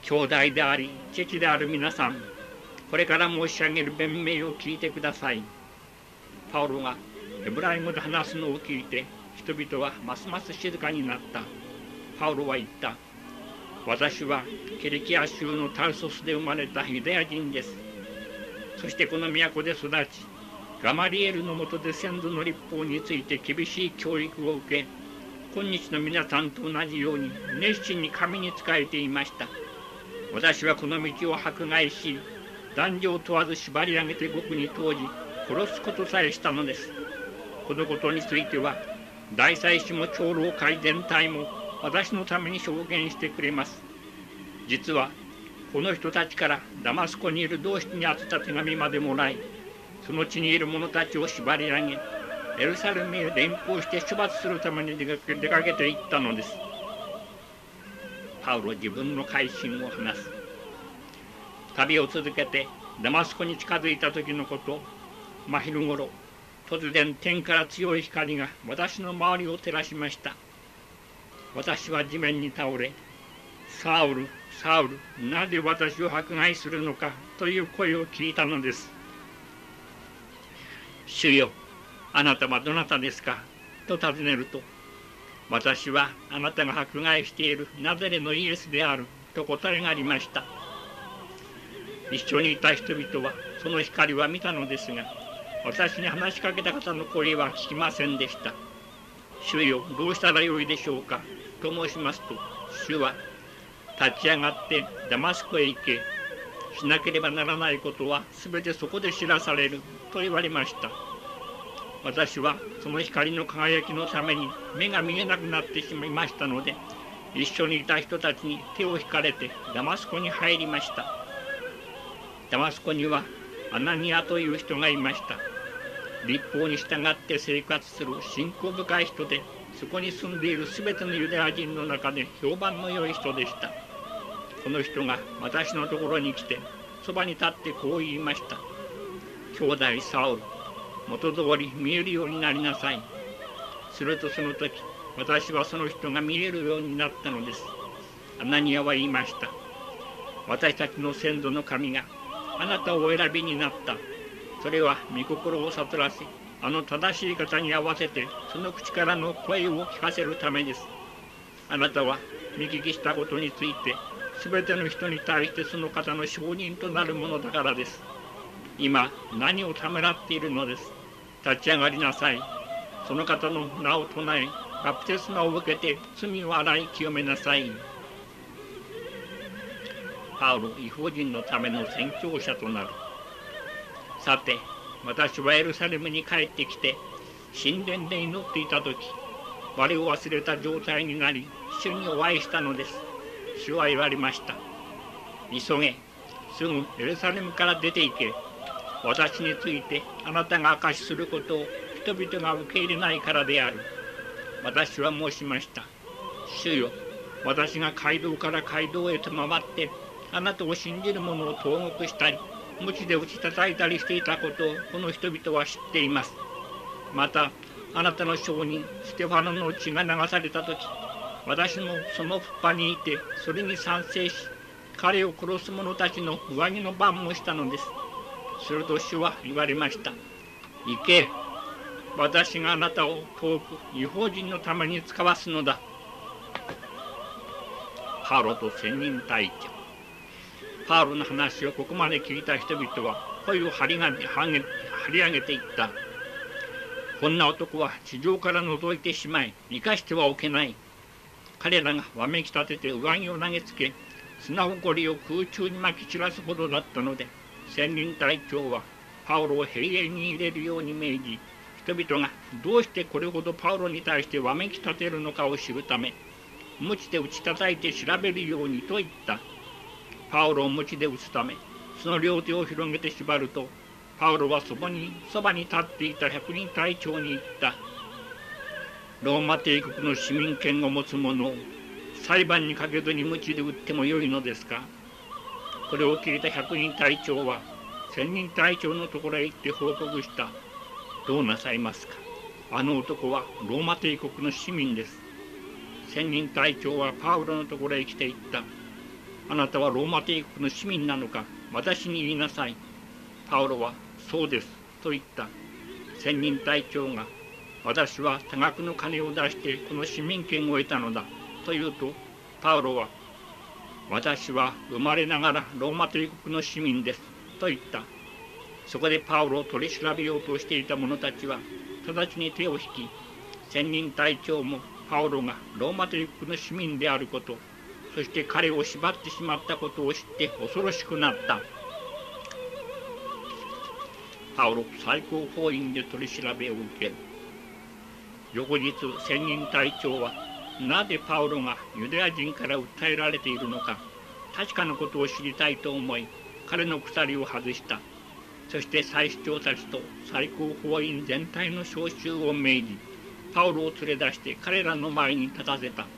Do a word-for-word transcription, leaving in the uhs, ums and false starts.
兄弟であり父である皆さん、これから申し上げる弁明を聞いてください。パウロがヘブライ語で話すのを聞いて、人々はますます静かになった。パウロは言った。私はキリキア州のタルソスで生まれたユダヤ人です。そしてこの都で育ち、ガマリエルの下で先祖の律法について厳しい教育を受け、今日の皆さんと同じように熱心に神に仕えていました。私はこの道を迫害し、男女を問わず縛り上げて獄に投じ、殺すことさえしたのです。このことについては、大祭司も長老会全体も私のために証言してくれます。実は、この人たちからダマスコにいる同志に宛てた手紙までもらい、その地にいる者たちを縛り上げ、エルサレムへ連行して処罰するために出かけ出かけていったのです。パウロ自分の改心を話す。旅を続けてダマスコに近づいた時のこと、真昼ごろ、突然天から強い光が私の周りを照らしました。私は地面に倒れ、サウル、サウル、なぜ私を迫害するのかという声を聞いたのです。主よ、あなたはどなたですかと尋ねると、私はあなたが迫害しているナザレのイエスであると答えがありました。一緒にいた人々はその光は見たのですが、私に話しかけた方の声は聞きませんでした。主よ、どうしたらよいでしょうかと申しますと、主は、立ち上がってダマスコへ行け、しなければならないことはすべてそこで知らされると言われました。私はその光の輝きのために目が見えなくなってしまいましたので、一緒にいた人たちに手を引かれてダマスコに入りました。ダマスコにはアナニアという人がいました。律法に従って生活する信仰深い人で、そこに住んでいるすべてのユダヤ人の中で評判の良い人でした。この人が私のところに来て、そばに立ってこう言いました。兄弟サウル、元通り見えるようになりなさい。するとその時、私はその人が見えるようになったのです。アナニアは言いました。私たちの先祖の神があなたをお選びになった。それは御心を悟らせ、あの正しい方に合わせてその口からの声を聞かせるためです。あなたは見聞きしたことについて、すべての人に対してその方の証人となるものだからです。今、何をためらっているのです。立ち上がりなさい。その方の名を唱え、バプテスマを受けて罪を洗い清めなさい。パウロ、異邦人のための宣教者となる。さて、私はエルサレムに帰ってきて、神殿で祈っていたとき、我を忘れた状態になり、主にお会いしたのです。主は言われました。急げ、すぐエルサレムから出て行け。私についてあなたが証しすることを人々が受け入れないからである。私は申しました。主よ、私が街道から街道へと回って、あなたを信じる者を投獄したり、鞭で打ち叩いたりしていたことをこの人々は知っています。また、あなたの証人、ステファノの血が流されたとき、私もそのふっぱにいて、それに賛成し、彼を殺す者たちの上着の番もしたのです。すると主は言われました。行け。私があなたを遠く異邦人のために使わすのだ。パウロと千人隊長。パウロの話をここまで聞いた人々は声を張りが張り上げていった。こんな男は地上から覗いてしまい、生かしてはおけない。彼らがわめき立てて上着を投げつけ、砂ほこりを空中にまき散らすほどだったので、千人隊長はパウロを兵営に入れるように命じ、人々がどうしてこれほどパウロに対してわめき立てるのかを知るため、鞭で打ち叩いて調べるようにと言った。パウロを鞭で打つため、その両手を広げて縛ると、パウロはそばに、そばに立っていた百人隊長に言った。ローマ帝国の市民権を持つ者を裁判にかけずに鞭で打ってもよいのですか。これを聞いた百人隊長は、千人隊長のところへ行って報告した。どうなさいますか。あの男はローマ帝国の市民です。千人隊長はパウロのところへ来て言った。 あなたはローマ帝国の市民なのか、私に言いなさい。パウロは、そうです、と言った。千人隊長が、私は多額の金を出してこの市民権を得たのだ、と言うと、パウロは、私は生まれながらローマ帝国の市民です、と言った。そこでパウロを取り調べようとしていた者たちは、直ちに手を引き、千人隊長もパウロがローマ帝国の市民であること、そして彼を縛ってしまったことを知って恐ろしくなった。パウロ最高法院で取り調べを受ける。翌日、千人隊長は、なぜパウロがユダヤ人から訴えられているのか、確かなことを知りたいと思い、彼の鎖を外した。そして祭司長たちと最高法院全体の招集を命じ、パウロを連れ出して彼らの前に立たせた。